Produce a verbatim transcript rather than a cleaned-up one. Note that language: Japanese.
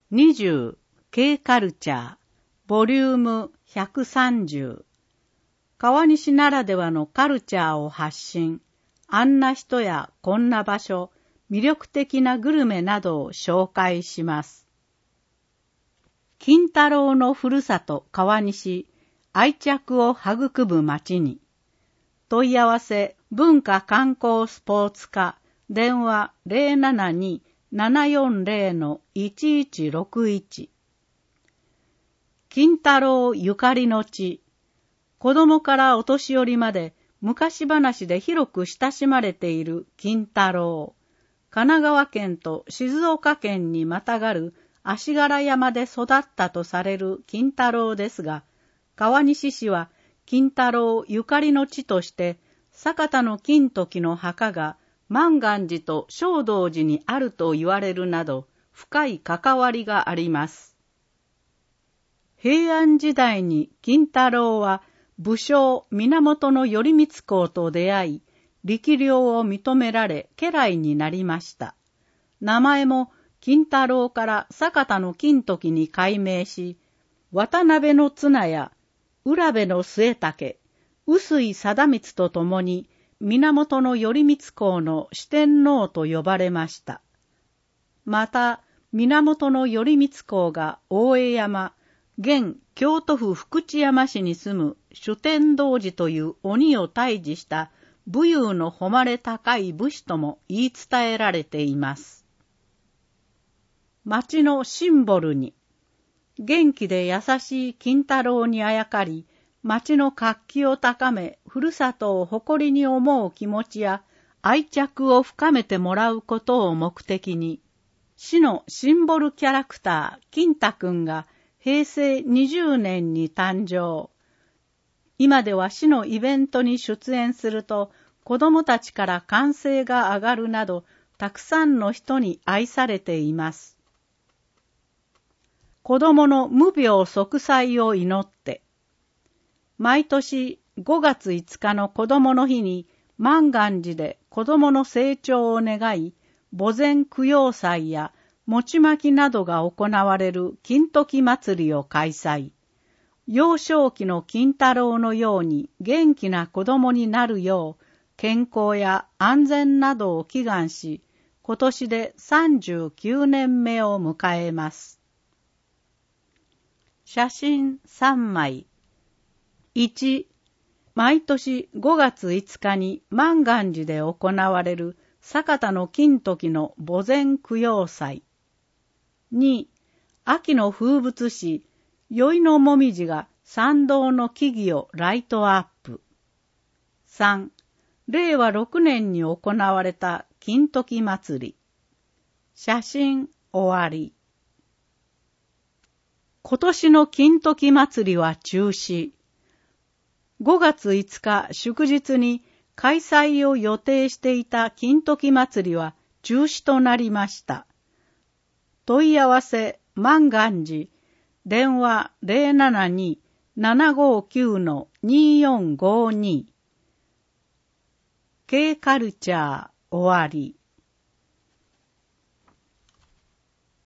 にじゅう K カルチャーボリュームひゃくさんじゅう川西ならではのカルチャーを発信、あんな人やこんな場所、魅力的なグルメなどを紹介します。金太郎のふるさと川西、愛着を育む町に。問い合わせ文化観光スポーツ課電話 ゼロななに ななよんゼロ いちいちろくいち。金太郎ゆかりの地。子供からお年寄りまで昔話で広く親しまれている金太郎。神奈川県と静岡県にまたがる足柄山で育ったとされる金太郎ですが、川西市は金太郎ゆかりの地として酒田の金時の墓が満願寺と正道寺にあると言われるなど深い関わりがあります。平安時代に金太郎は武将源頼光公と出会い、力量を認められ家来になりました。名前も金太郎から酒田の金時に改名し、渡辺の綱や浦部の末武、臼井貞光とともに源頼光公の四天王と呼ばれました。また、源頼光公が大江山、現京都府福知山市に住む主天童寺という鬼を退治した武勇の誉れ高い武士とも言い伝えられています。町のシンボルに、元気で優しい金太郎にあやかり、町の活気を高め、ふるさとを誇りに思う気持ちや愛着を深めてもらうことを目的に、市のシンボルキャラクター、金太くんがへいせいにじゅうねんに誕生。今では市のイベントに出演すると、子供たちから歓声が上がるなど、たくさんの人に愛されています。子供の無病息災を祈って、毎年ごがついつかの子供の日に満願寺で子供の成長を願い、墓前供養祭や餅まきなどが行われる金時祭りを開催。幼少期の金太郎のように元気な子供になるよう健康や安全などを祈願し、今年でさんじゅうきゅうねんめを迎えます。写真さんまい。いち、毎年ごがついつかに満願寺で行われる酒田の金時の墓前供養祭。に、秋の風物詩、宵のもみじが参道の木々をライトアップ。さん、れいわろくねんに行われた金時祭り。写真終わり。今年の金時祭りは中止。ごがついつか祝日に開催を予定していた金時祭りは中止となりました。問い合わせ満願寺、電話 ゼロななに ななごきゅう によんごに。K カルチャー終わり。